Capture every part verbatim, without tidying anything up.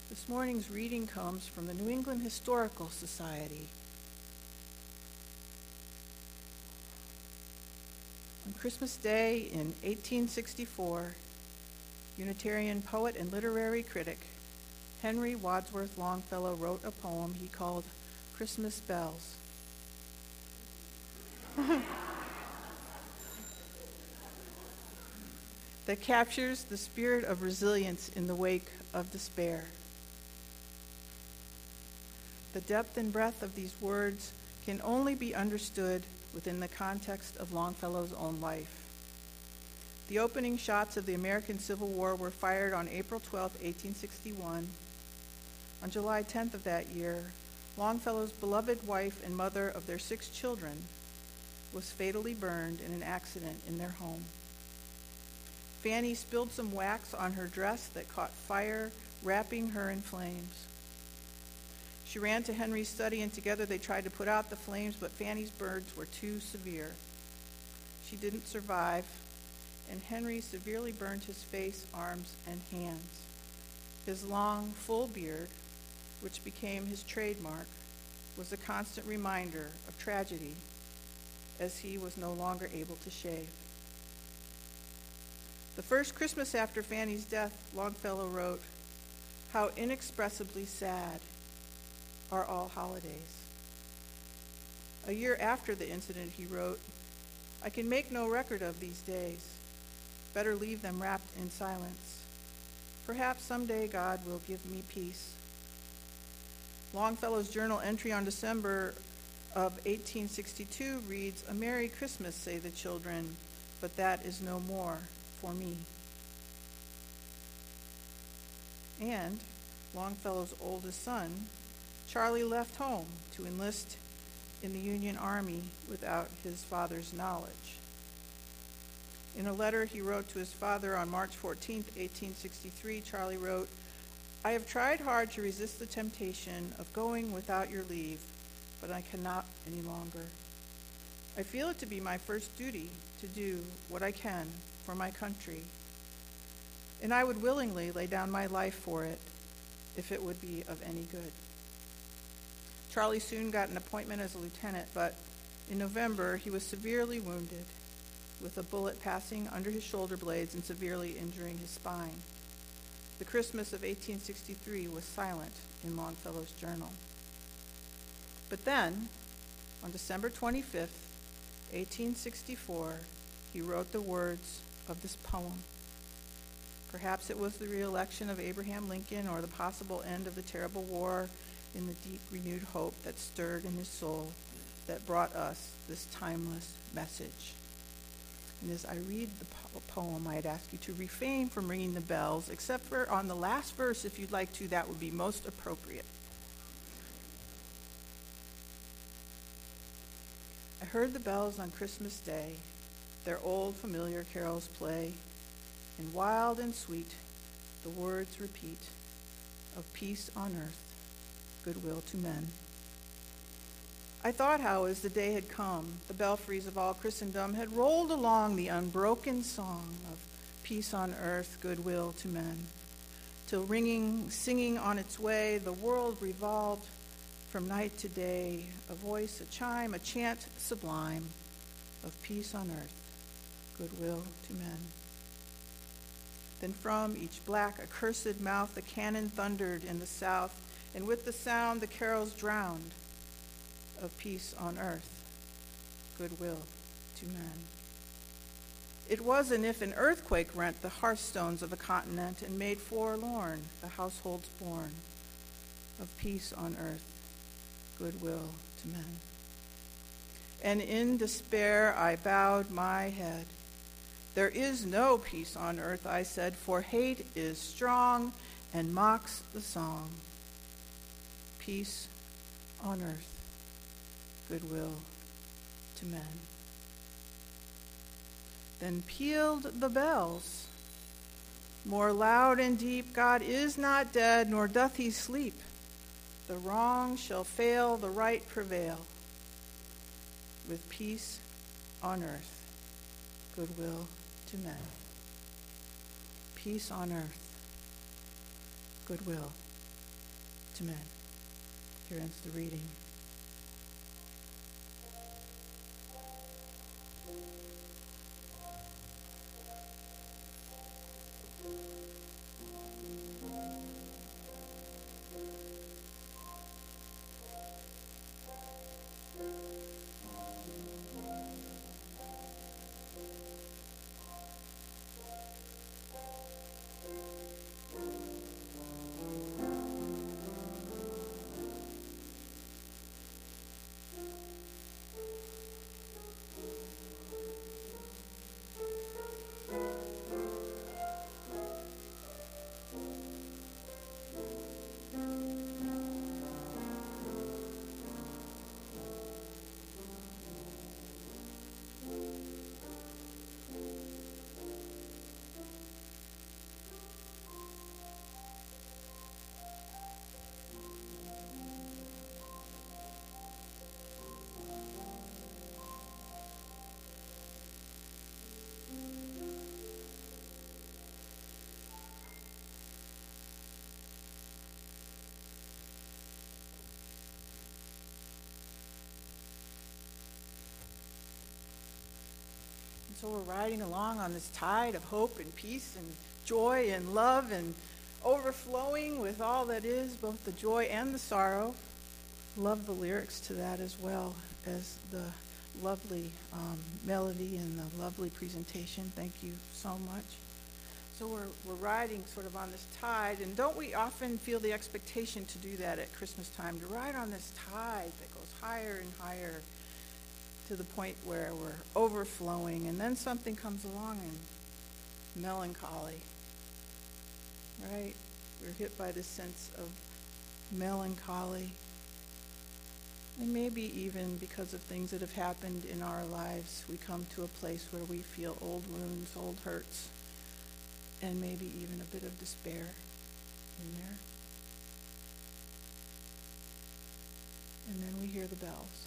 This morning's reading comes from the New England Historical Society. On Christmas Day in eighteen sixty-four, Unitarian poet and literary critic Henry Wadsworth Longfellow wrote a poem he called Christmas Bells. that captures the spirit of resilience in the wake of despair. The depth and breadth of these words can only be understood within the context of Longfellow's own life. The opening shots of the American Civil War were fired on April twelfth, eighteen sixty-one. On July tenth of that year, Longfellow's beloved wife and mother of their six children was fatally burned in an accident in their home. Fanny spilled some wax on her dress that caught fire, wrapping her in flames. She ran to Henry's study, and together they tried to put out the flames, but Fanny's burns were too severe. She didn't survive, and Henry severely burned his face, arms, and hands. His long, full beard, which became his trademark, was a constant reminder of tragedy, as he was no longer able to shave. The first Christmas after Fanny's death, Longfellow wrote, "How inexpressibly sad are all holidays." A year after the incident, he wrote, "I can make no record of these days. Better leave them wrapped in silence. Perhaps someday God will give me peace." Longfellow's journal entry on December of eighteen sixty-two reads, "A Merry Christmas, say the children, but that is no more for me." And Longfellow's oldest son, Charlie, left home to enlist in the Union Army without his father's knowledge. In a letter he wrote to his father on March fourteenth, eighteen sixty-three, Charlie wrote, "I have tried hard to resist the temptation of going without your leave, but I cannot any longer. I feel it to be my first duty to do what I can for my country, and I would willingly lay down my life for it if it would be of any good." Charlie soon got an appointment as a lieutenant, but in November he was severely wounded, with a bullet passing under his shoulder blades and severely injuring his spine. The Christmas of eighteen sixty-three was silent in Longfellow's journal. But then, on December twenty-fifth, eighteen sixty-four, he wrote the words of this poem. Perhaps it was the re-election of Abraham Lincoln or the possible end of the terrible war in the deep renewed hope that stirred in his soul that brought us this timeless message. And as I read the po- poem, I'd ask you to refrain from ringing the bells, except for on the last verse, if you'd like to, that would be most appropriate. I heard the bells on Christmas Day, their old familiar carols play, and wild and sweet the words repeat of peace on earth, goodwill to men. I thought how, as the day had come, the belfries of all Christendom had rolled along the unbroken song of peace on earth, goodwill to men, till ringing, singing on its way, the world revolved from night to day, a voice, a chime, a chant sublime of peace on earth, goodwill to men. Then from each black, accursed mouth the cannon thundered in the south, and with the sound the carols drowned of peace on earth, goodwill to men. It was as if an earthquake rent the hearthstones of a continent and made forlorn the households born of peace on earth, goodwill to men. And in despair I bowed my head. There is no peace on earth, I said, for hate is strong and mocks the song. Peace on earth, goodwill to men. Then pealed the bells, more loud and deep. God is not dead, nor doth he sleep. The wrong shall fail, the right prevail. With peace on earth, goodwill to men. Peace on earth, goodwill to men. Here ends the reading. So we're riding along on this tide of hope and peace and joy and love and overflowing with all that is, both the joy and the sorrow. Love the lyrics to that as well as the lovely um, melody and the lovely presentation. Thank you so much. So we're we're riding sort of on this tide, and don't we often feel the expectation to do that at Christmas time, to ride on this tide that goes higher and higher to the point where we're overflowing, and then something comes along and melancholy, right? We're hit by this sense of melancholy, and maybe even because of things that have happened in our lives, we come to a place where we feel old wounds, old hurts, and maybe even a bit of despair in there. And then we hear the bells.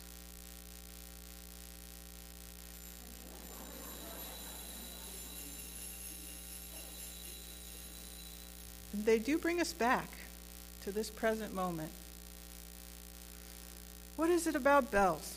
They do bring us back to this present moment. What is it about bells?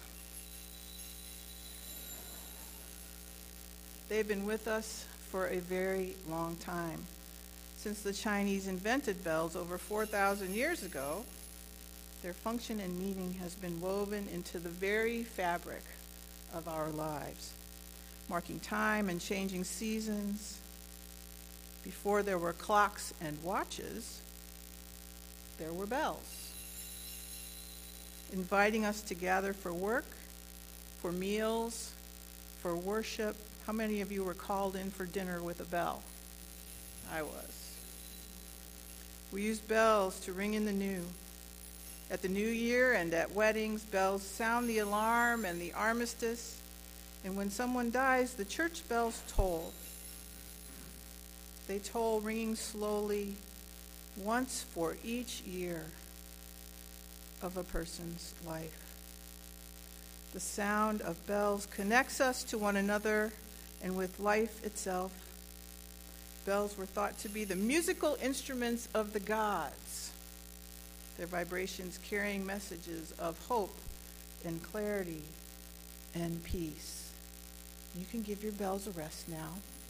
They've been with us for a very long time. Since the Chinese invented bells over four thousand years ago, their function and meaning has been woven into the very fabric of our lives, marking time and changing seasons. Before there were clocks and watches, there were bells, inviting us to gather for work, for meals, for worship. How many of you were called in for dinner with a bell? I was. We used bells to ring in the new. At the new year and at weddings, bells sound the alarm and the armistice. And when someone dies, the church bells toll. They toll, ringing slowly, once for each year of a person's life. The sound of bells connects us to one another and with life itself. Bells were thought to be the musical instruments of the gods, their vibrations carrying messages of hope and clarity and peace. You can give your bells a rest now.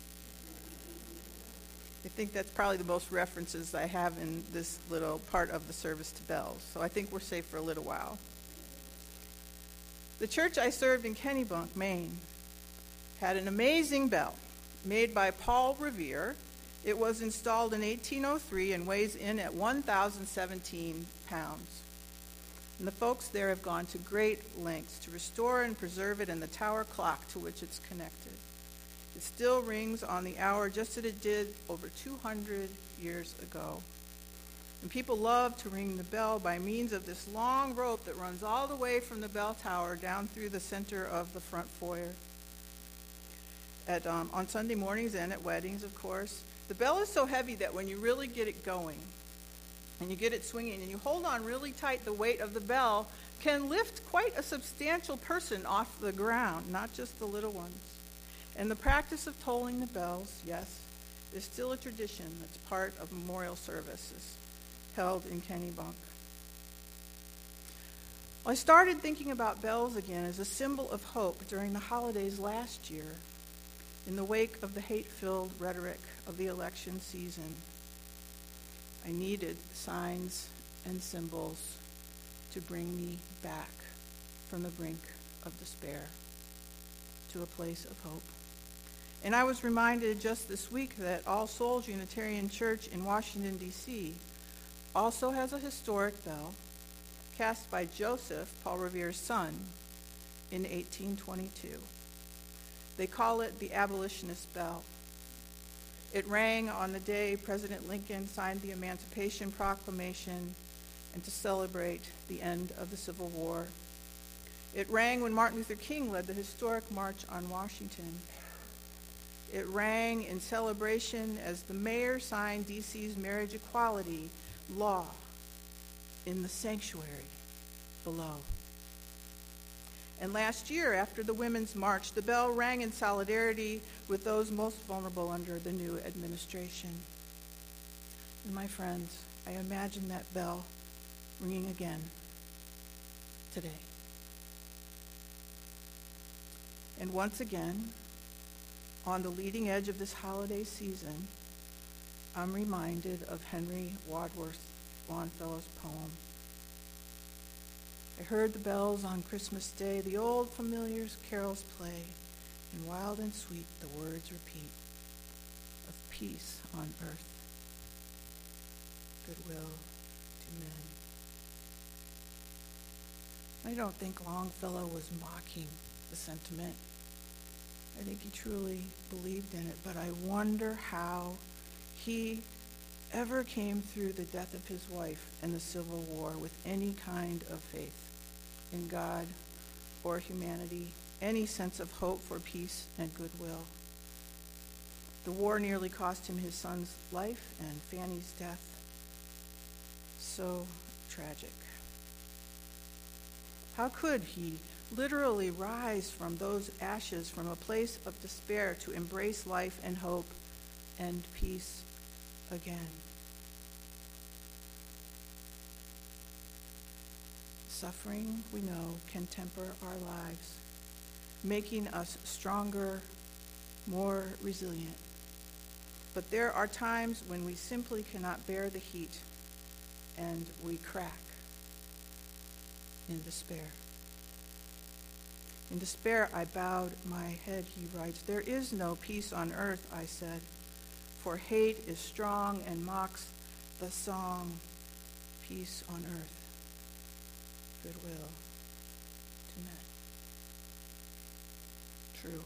I think that's probably the most references I have in this little part of the service to bells. So I think we're safe for a little while. The church I served in Kennebunk, Maine, had an amazing bell made by Paul Revere. It was installed in eighteen oh three and weighs in at one thousand seventeen pounds. And the folks there have gone to great lengths to restore and preserve it and the tower clock to which it's connected. It still rings on the hour just as it did over two hundred years ago. And people love to ring the bell by means of this long rope that runs all the way from the bell tower down through the center of the front foyer. At, um, on Sunday mornings and at weddings, of course, the bell is so heavy that when you really get it going and you get it swinging and you hold on really tight, the weight of the bell can lift quite a substantial person off the ground, not just the little ones. And the practice of tolling the bells, yes, is still a tradition that's part of memorial services held in Kennebunk. Well, I started thinking about bells again as a symbol of hope during the holidays last year, in the wake of the hate-filled rhetoric of the election season. I needed signs and symbols to bring me back from the brink of despair to a place of hope. And I was reminded just this week that All Souls Unitarian Church in Washington, D C also has a historic bell cast by Joseph, Paul Revere's son, in eighteen twenty-two. They call it the Abolitionist Bell. It rang on the day President Lincoln signed the Emancipation Proclamation and to celebrate the end of the Civil War. It rang when Martin Luther King led the historic March on Washington. It rang in celebration as the mayor signed D C's marriage equality law in the sanctuary below. And last year, after the Women's March, the bell rang in solidarity with those most vulnerable under the new administration. And my friends, I imagine that bell ringing again today. And once again, on the leading edge of this holiday season, I'm reminded of Henry Wadsworth Longfellow's poem. I heard the bells on Christmas Day, the old familiar carols play, and wild and sweet the words repeat of peace on earth, goodwill to men. I don't think Longfellow was mocking the sentiment. I think he truly believed in it, but I wonder how he ever came through the death of his wife and the Civil War with any kind of faith in God or humanity, any sense of hope for peace and goodwill. The war nearly cost him his son's life and Fanny's death. So tragic. How could he literally rise from those ashes, from a place of despair, to embrace life and hope and peace again? Suffering, we know, can temper our lives, making us stronger, more resilient. But there are times when we simply cannot bear the heat and we crack in despair. In despair, I bowed my head, he writes. There is no peace on earth, I said, for hate is strong and mocks the song, peace on earth, goodwill to men. True.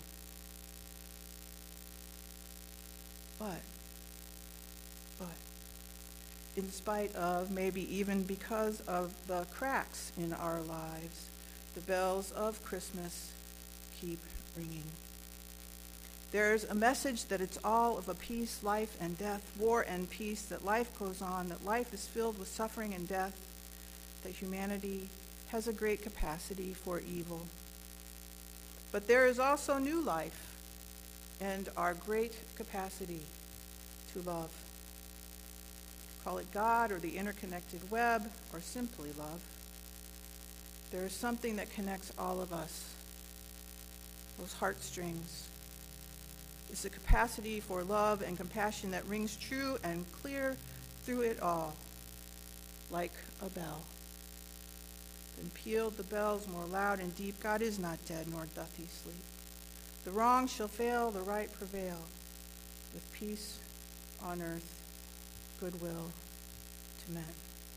But, but, in spite of, maybe even because of the cracks in our lives, the bells of Christmas keep ringing. There's a message that it's all of a peace, life and death, war and peace, that life goes on, that life is filled with suffering and death, that humanity has a great capacity for evil. But there is also new life and our great capacity to love. Call it God or the interconnected web or simply love. There is something that connects all of us, those heartstrings. It's a capacity for love and compassion that rings true and clear through it all, like a bell. Then pealed the bells more loud and deep. God is not dead, nor doth he sleep. The wrong shall fail, the right prevail, with peace on earth, goodwill to men.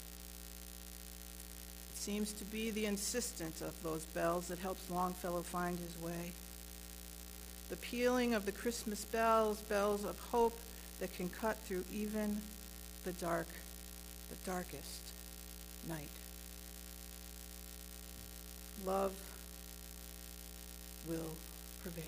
It seems to be the insistence of those bells that helps Longfellow find his way. The pealing of the Christmas bells, bells of hope that can cut through even the dark, the darkest night. Love will prevail.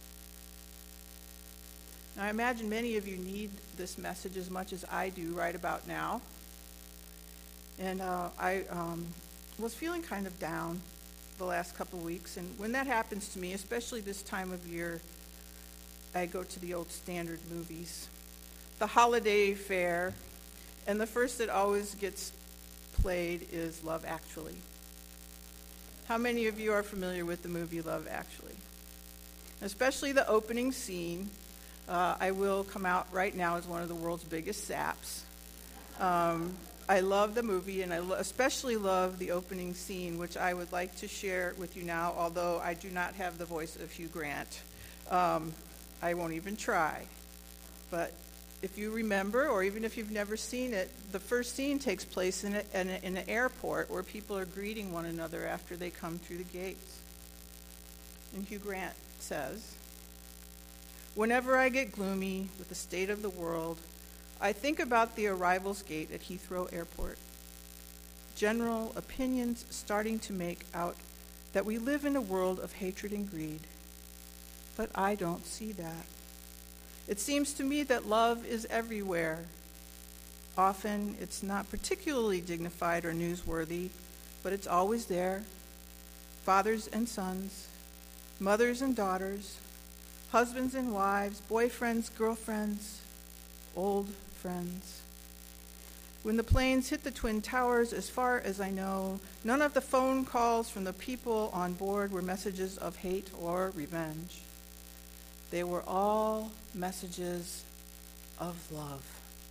Now, I imagine many of you need this message as much as I do right about now. And uh, I um, was feeling kind of down the last couple of weeks. And when that happens to me, especially this time of year, I go to the old standard movies, the holiday fare, and the first that always gets played is Love Actually. How many of you are familiar with the movie Love Actually? Especially the opening scene. Uh, I will come out right now as one of the world's biggest saps. Um, I love the movie, and I lo- especially love the opening scene, which I would like to share with you now, although I do not have the voice of Hugh Grant. Um, I won't even try. But if you remember, or even if you've never seen it, the first scene takes place in, a, in, a, in an airport where people are greeting one another after they come through the gates. And Hugh Grant says, "Whenever I get gloomy with the state of the world, I think about the arrivals gate at Heathrow Airport. General opinions starting to make out that we live in a world of hatred and greed. But I don't see that. It seems to me that love is everywhere. Often it's not particularly dignified or newsworthy, but it's always there. Fathers and sons, mothers and daughters, husbands and wives, boyfriends, girlfriends, old friends. When the planes hit the Twin Towers, as far as I know, none of the phone calls from the people on board were messages of hate or revenge. They were all messages of love.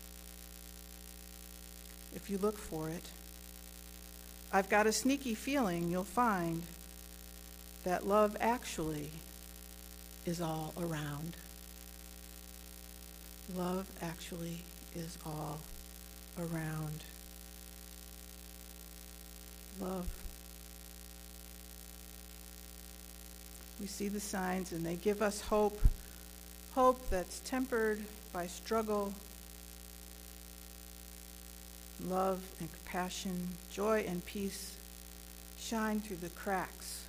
If you look for it, I've got a sneaky feeling you'll find that love actually is all around. Love actually is all around. Love. We see the signs and they give us hope, hope that's tempered by struggle, love and compassion, joy and peace shine through the cracks.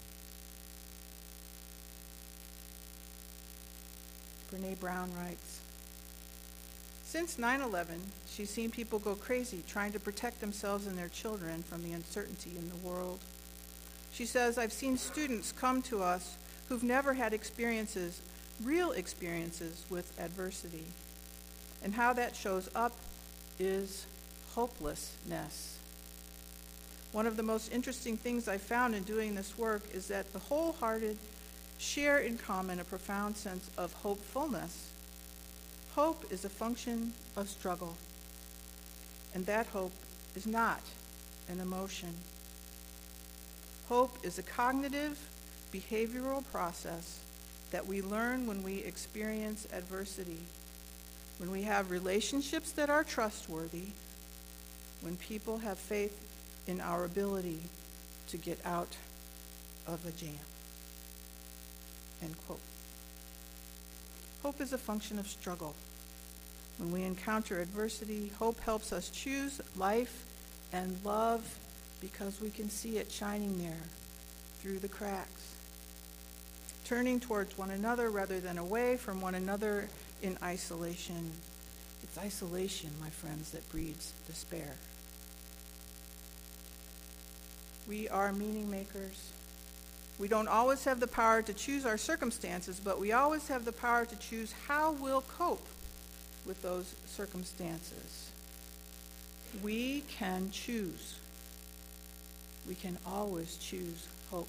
Brene Brown writes, "Since nine eleven, she's seen people go crazy trying to protect themselves and their children from the uncertainty in the world. She says, I've seen students come to us who've never had experiences, real experiences with adversity. And how that shows up is hopelessness. One of the most interesting things I found in doing this work is that the wholehearted share in common a profound sense of hopefulness. Hope is a function of struggle, and that hope is not an emotion. Hope is a cognitive, behavioral process that we learn when we experience adversity, when we have relationships that are trustworthy, when people have faith in our ability to get out of a jam." End quote. Hope is a function of struggle. When we encounter adversity, hope helps us choose life and love because we can see it shining there through the cracks. Turning towards one another rather than away from one another in isolation. It's isolation, my friends, that breeds despair. We are meaning makers. We don't always have the power to choose our circumstances, but we always have the power to choose how we'll cope with those circumstances. We can choose. We can always choose hope.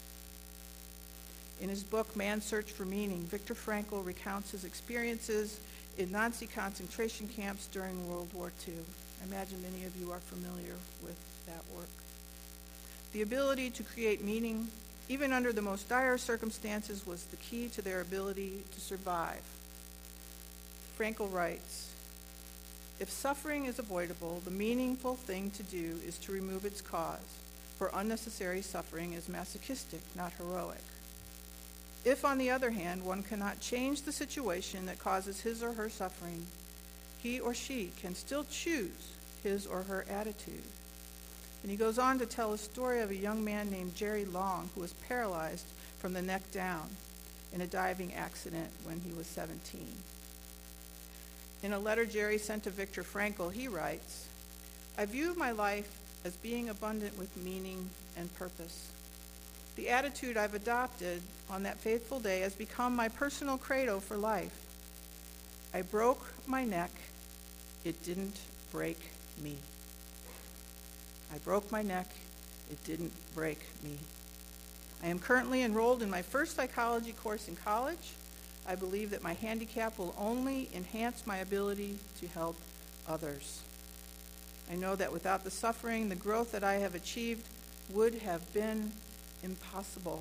In his book, Man's Search for Meaning, Viktor Frankl recounts his experiences in Nazi concentration camps during World War Two. I imagine many of you are familiar with that work. The ability to create meaning, even under the most dire circumstances, was the key to their ability to survive. Frankl writes, "If suffering is avoidable, the meaningful thing to do is to remove its cause, for unnecessary suffering is masochistic, not heroic. If, on the other hand, one cannot change the situation that causes his or her suffering, he or she can still choose his or her attitude." And he goes on to tell a story of a young man named Jerry Long who was paralyzed from the neck down in a diving accident when he was seventeen. In a letter Jerry sent to Viktor Frankl, he writes, "I view my life as being abundant with meaning and purpose. The attitude I've adopted on that faithful day has become my personal credo for life. I broke my neck. It didn't break me. I broke my neck. It didn't break me. I am currently enrolled in my first psychology course in college. I believe that my handicap will only enhance my ability to help others. I know that without the suffering, the growth that I have achieved would have been impossible.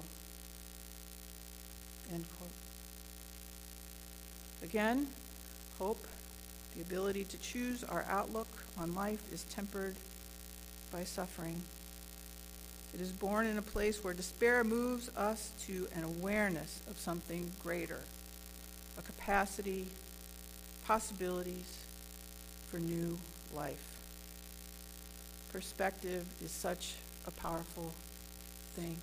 End quote. Again, hope, the ability to choose our outlook on life, is tempered by suffering. It is born in a place where despair moves us to an awareness of something greater, a capacity, possibilities for new life. Perspective is such a powerful thing.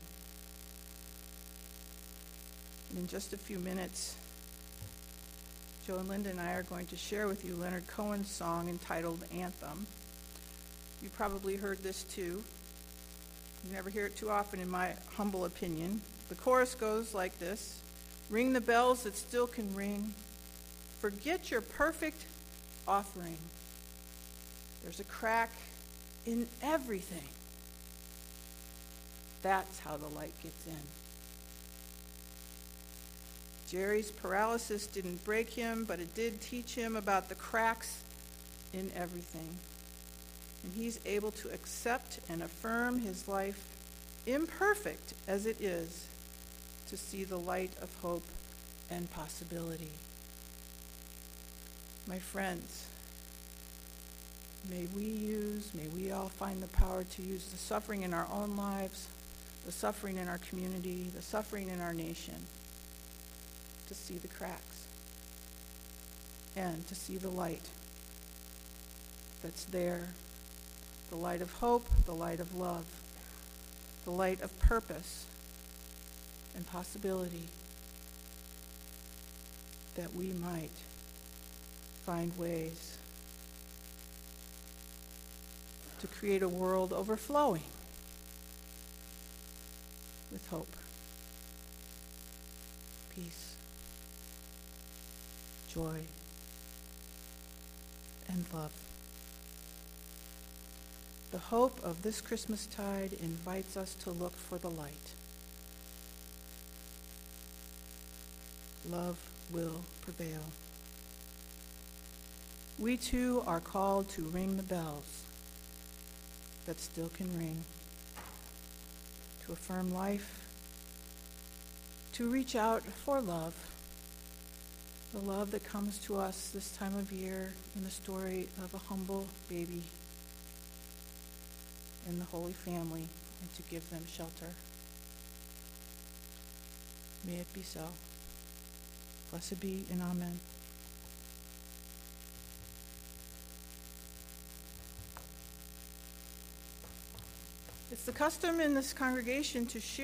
And in just a few minutes, Joe and Linda and I are going to share with you Leonard Cohen's song entitled Anthem. You probably heard this too. You never hear it too often, in my humble opinion. The chorus goes like this: ring the bells that still can ring. Forget your perfect offering. There's a crack in everything. That's how the light gets in. Jerry's paralysis didn't break him, but it did teach him about the cracks in everything. And he's able to accept and affirm his life, imperfect as it is, to see the light of hope and possibility. My friends, may we use, may we all find the power to use the suffering in our own lives, the suffering in our community, the suffering in our nation, to see the cracks and to see the light that's there, the light of hope, the light of love, the light of purpose and possibility, that we might find ways to create a world overflowing with hope, peace, joy, and love. The hope of this Christmastide invites us to look for the light. Love will prevail. We too are called to ring the bells that still can ring, to affirm life, to reach out for love, the love that comes to us this time of year in the story of a humble baby and the Holy Family, and to give them shelter. May it be so. Blessed be and amen. It's the custom in this congregation to share